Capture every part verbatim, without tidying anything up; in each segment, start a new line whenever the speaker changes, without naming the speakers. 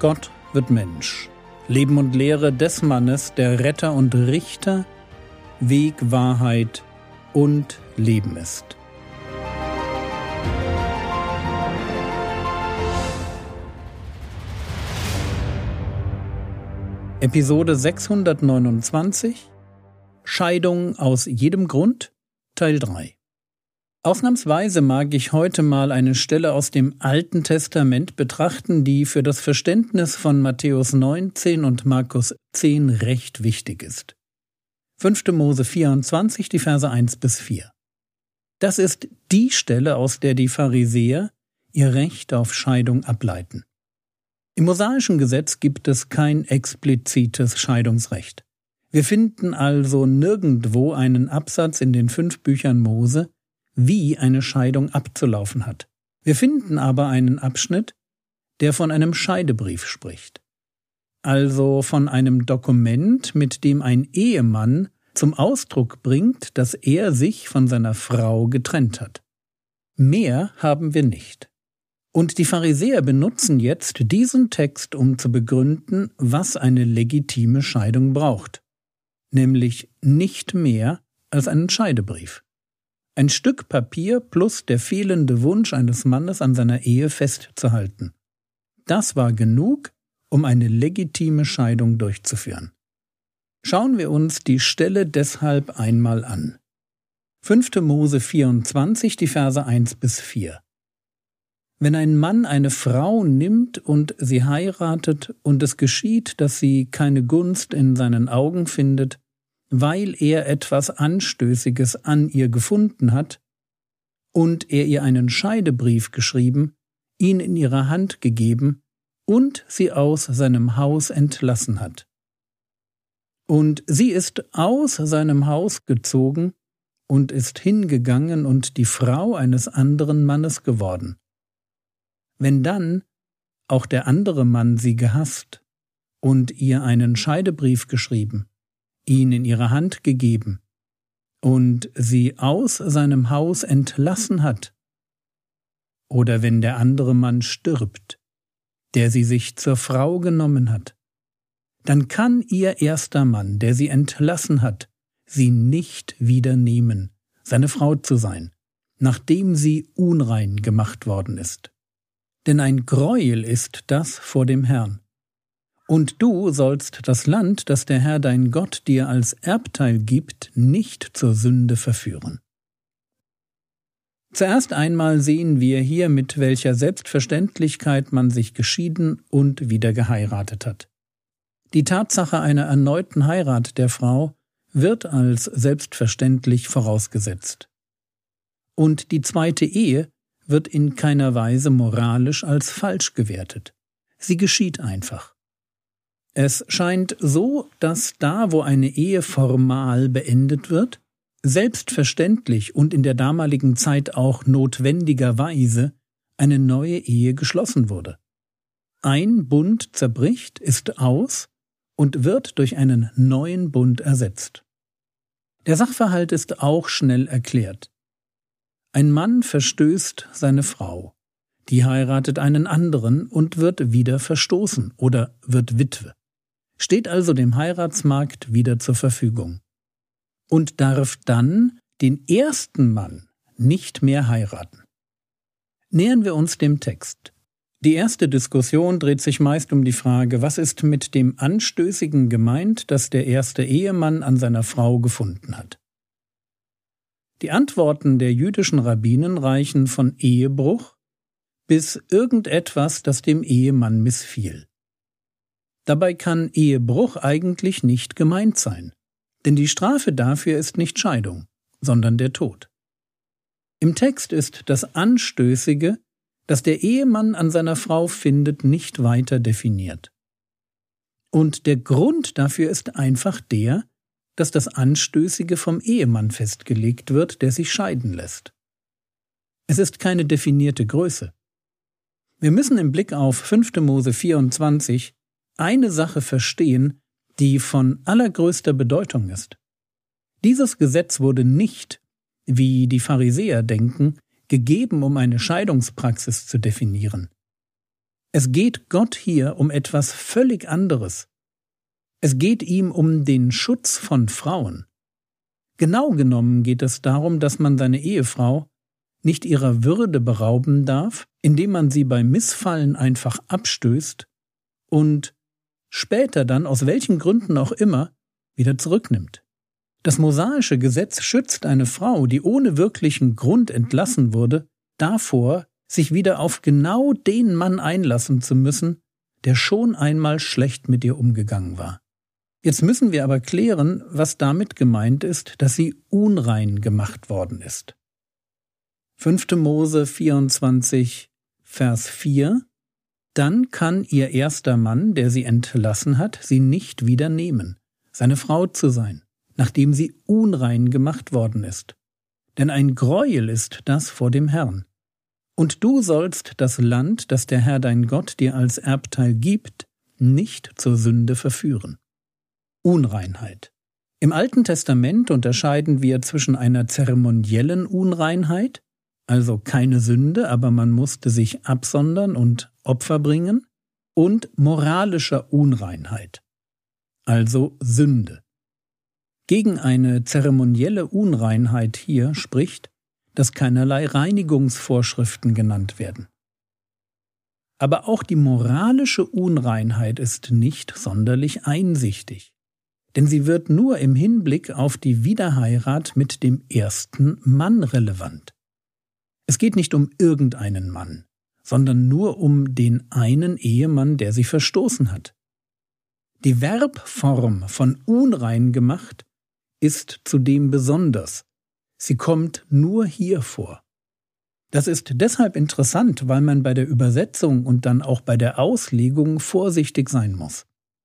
Gott wird Mensch. Leben und Lehre des Mannes, der Retter und Richter, Weg, Wahrheit und Leben ist. Episode sechshundertneunundzwanzig Scheidung aus jedem Grund, Teil drei. Ausnahmsweise mag ich heute mal eine Stelle aus dem Alten Testament betrachten, die für das Verständnis von Matthäus neunzehn und Markus zehn recht wichtig ist. fünfter Mose vierundzwanzig, die Verse eins bis vier. Das ist die Stelle, aus der die Pharisäer ihr Recht auf Scheidung ableiten. Im mosaischen Gesetz gibt es kein explizites Scheidungsrecht. Wir finden also nirgendwo einen Absatz in den fünf Büchern Mose, wie eine Scheidung abzulaufen hat. Wir finden aber einen Abschnitt, der von einem Scheidebrief spricht. Also von einem Dokument, mit dem ein Ehemann zum Ausdruck bringt, dass er sich von seiner Frau getrennt hat. Mehr haben wir nicht. Und die Pharisäer benutzen jetzt diesen Text, um zu begründen, was eine legitime Scheidung braucht. Nämlich nicht mehr als einen Scheidebrief. Ein Stück Papier plus der fehlende Wunsch eines Mannes an seiner Ehe festzuhalten. Das war genug, um eine legitime Scheidung durchzuführen. Schauen wir uns die Stelle deshalb einmal an. fünfter Mose vierundzwanzig, die Verse eins bis vier. Wenn ein Mann eine Frau nimmt und sie heiratet und es geschieht, dass sie keine Gunst in seinen Augen findet, weil er etwas Anstößiges an ihr gefunden hat und er ihr einen Scheidebrief geschrieben, ihn in ihre Hand gegeben und sie aus seinem Haus entlassen hat. Und sie ist aus seinem Haus gezogen und ist hingegangen und die Frau eines anderen Mannes geworden. Wenn dann auch der andere Mann sie gehasst und ihr einen Scheidebrief geschrieben, ihn in ihre Hand gegeben und sie aus seinem Haus entlassen hat, oder wenn der andere Mann stirbt, der sie sich zur Frau genommen hat, dann kann ihr erster Mann, der sie entlassen hat, sie nicht wieder nehmen, seine Frau zu sein, nachdem sie unrein gemacht worden ist. Denn ein Gräuel ist das vor dem Herrn. Und du sollst das Land, das der Herr dein Gott dir als Erbteil gibt, nicht zur Sünde verführen. Zuerst einmal sehen wir hier, mit welcher Selbstverständlichkeit man sich geschieden und wieder geheiratet hat. Die Tatsache einer erneuten Heirat der Frau wird als selbstverständlich vorausgesetzt. Und die zweite Ehe wird in keiner Weise moralisch als falsch gewertet. Sie geschieht einfach. Es scheint so, dass da, wo eine Ehe formal beendet wird, selbstverständlich und in der damaligen Zeit auch notwendigerweise eine neue Ehe geschlossen wurde. Ein Bund zerbricht, ist aus und wird durch einen neuen Bund ersetzt. Der Sachverhalt ist auch schnell erklärt. Ein Mann verstößt seine Frau, die heiratet einen anderen und wird wieder verstoßen oder wird Witwe, steht also dem Heiratsmarkt wieder zur Verfügung und darf dann den ersten Mann nicht mehr heiraten. Nähern wir uns dem Text. Die erste Diskussion dreht sich meist um die Frage, was ist mit dem Anstößigen gemeint, das der erste Ehemann an seiner Frau gefunden hat. Die Antworten der jüdischen Rabbinen reichen von Ehebruch bis irgendetwas, das dem Ehemann missfiel. Dabei kann Ehebruch eigentlich nicht gemeint sein, denn die Strafe dafür ist nicht Scheidung, sondern der Tod. Im Text ist das Anstößige, das der Ehemann an seiner Frau findet, nicht weiter definiert. Und der Grund dafür ist einfach der, dass das Anstößige vom Ehemann festgelegt wird, der sich scheiden lässt. Es ist keine definierte Größe. Wir müssen im Blick auf fünfter Mose vierundzwanzig eine Sache verstehen, die von allergrößter Bedeutung ist. Dieses Gesetz wurde nicht, wie die Pharisäer denken, gegeben, um eine Scheidungspraxis zu definieren. Es geht Gott hier um etwas völlig anderes. Es geht ihm um den Schutz von Frauen. Genau genommen geht es darum, dass man seine Ehefrau nicht ihrer Würde berauben darf, indem man sie bei Missfallen einfach abstößt und später dann, aus welchen Gründen auch immer, wieder zurücknimmt. Das mosaische Gesetz schützt eine Frau, die ohne wirklichen Grund entlassen wurde, davor, sich wieder auf genau den Mann einlassen zu müssen, der schon einmal schlecht mit ihr umgegangen war. Jetzt müssen wir aber klären, was damit gemeint ist, dass sie unrein gemacht worden ist. fünfte Mose vierundzwanzig, Vers vier: Dann kann ihr erster Mann, der sie entlassen hat, sie nicht wieder nehmen, seine Frau zu sein, nachdem sie unrein gemacht worden ist. Denn ein Greuel ist das vor dem Herrn. Und du sollst das Land, das der Herr dein Gott dir als Erbteil gibt, nicht zur Sünde verführen. Unreinheit. Im Alten Testament unterscheiden wir zwischen einer zeremoniellen Unreinheit, also keine Sünde, aber man musste sich absondern und Opfer bringen, und moralischer Unreinheit, also Sünde. Gegen eine zeremonielle Unreinheit hier spricht, dass keinerlei Reinigungsvorschriften genannt werden. Aber auch die moralische Unreinheit ist nicht sonderlich einsichtig, denn sie wird nur im Hinblick auf die Wiederheirat mit dem ersten Mann relevant. Es geht nicht um irgendeinen Mann, sondern nur um den einen Ehemann, der sie verstoßen hat. Die Verbform von unrein gemacht ist zudem besonders. Sie kommt nur hier vor. Das ist deshalb interessant, weil man bei der Übersetzung und dann auch bei der Auslegung vorsichtig sein muss.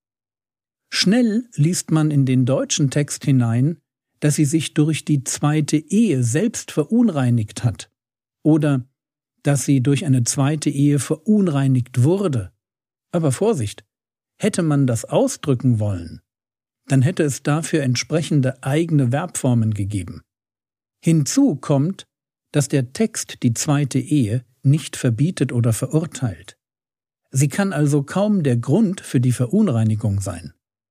Schnell liest man in den deutschen Text hinein, dass sie sich durch die zweite Ehe selbst verunreinigt hat oder dass sie durch eine zweite Ehe verunreinigt wurde. Aber Vorsicht, hätte man das ausdrücken wollen, dann hätte es dafür entsprechende eigene Verbformen gegeben. Hinzu kommt, dass der Text die zweite Ehe nicht verbietet oder verurteilt. Sie kann also kaum der Grund für die Verunreinigung sein.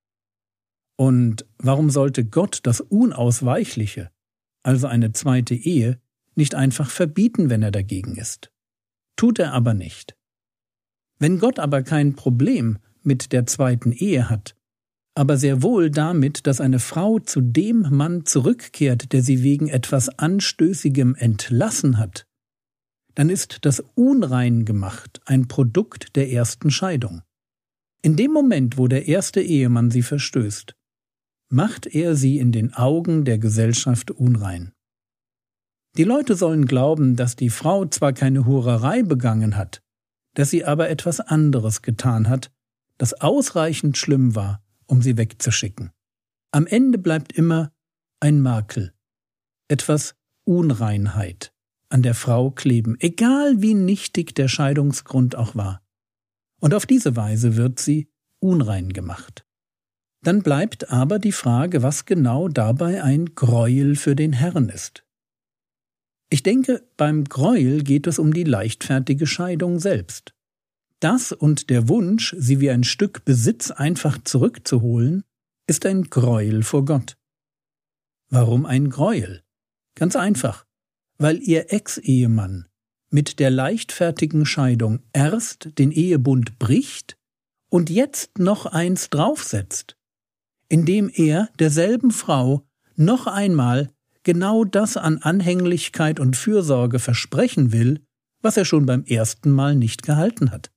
Und warum sollte Gott das Unausweichliche, also eine zweite Ehe, nicht einfach verbieten, wenn er dagegen ist? Tut er aber nicht. Wenn Gott aber kein Problem mit der zweiten Ehe hat, aber sehr wohl damit, dass eine Frau zu dem Mann zurückkehrt, der sie wegen etwas Anstößigem entlassen hat, dann ist das unrein gemacht ein Produkt der ersten Scheidung. In dem Moment, wo der erste Ehemann sie verstößt, macht er sie in den Augen der Gesellschaft unrein. Die Leute sollen glauben, dass die Frau zwar keine Hurerei begangen hat, dass sie aber etwas anderes getan hat, das ausreichend schlimm war, um sie wegzuschicken. Am Ende bleibt immer ein Makel, etwas Unreinheit an der Frau kleben, egal wie nichtig der Scheidungsgrund auch war. Und auf diese Weise wird sie unrein gemacht. Dann bleibt aber die Frage, was genau dabei ein Greuel für den Herrn ist. Ich denke, beim Greuel geht es um die leichtfertige Scheidung selbst. Das und der Wunsch, sie wie ein Stück Besitz einfach zurückzuholen, ist ein Greuel vor Gott. Warum ein Greuel? Ganz einfach, weil ihr Ex-Ehemann mit der leichtfertigen Scheidung erst den Ehebund bricht und jetzt noch eins draufsetzt, indem er derselben Frau noch einmal genau das an Anhänglichkeit und Fürsorge versprechen will, was er schon beim ersten Mal nicht gehalten hat.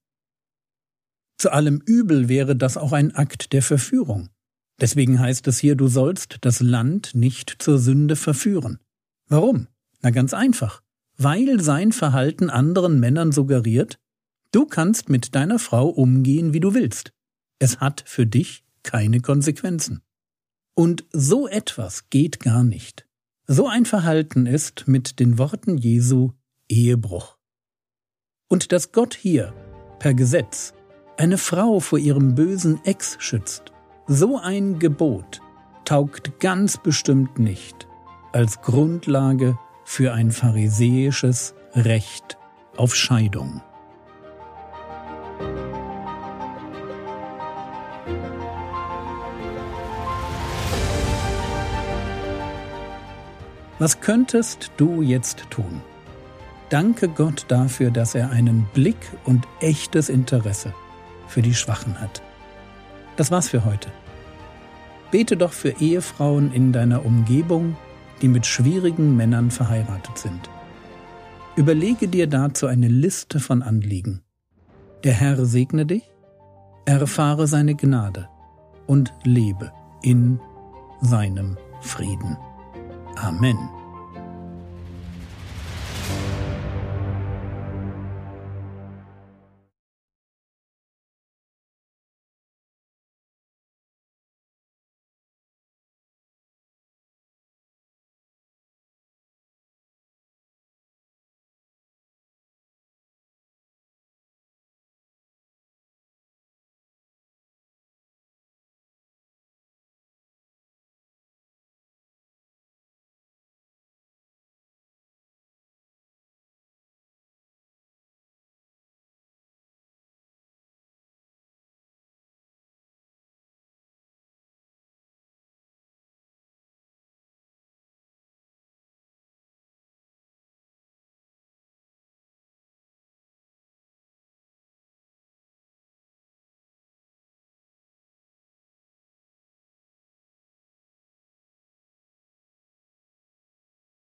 Zu allem Übel wäre das auch ein Akt der Verführung. Deswegen heißt es hier, du sollst das Land nicht zur Sünde verführen. Warum? Na ganz einfach. Weil sein Verhalten anderen Männern suggeriert, du kannst mit deiner Frau umgehen, wie du willst. Es hat für dich keine Konsequenzen. Und so etwas geht gar nicht. So ein Verhalten ist mit den Worten Jesu Ehebruch. Und dass Gott hier per Gesetz eine Frau vor ihrem bösen Ex schützt, so ein Gebot taugt ganz bestimmt nicht als Grundlage für ein pharisäisches Recht auf Scheidung. Was könntest du jetzt tun? Danke Gott dafür, dass er einen Blick und echtes Interesse für die Schwachen hat. Das war's für heute. Bete doch für Ehefrauen in deiner Umgebung, die mit schwierigen Männern verheiratet sind. Überlege dir dazu eine Liste von Anliegen. Der Herr segne dich, erfahre seine Gnade und lebe in seinem Frieden. Amen.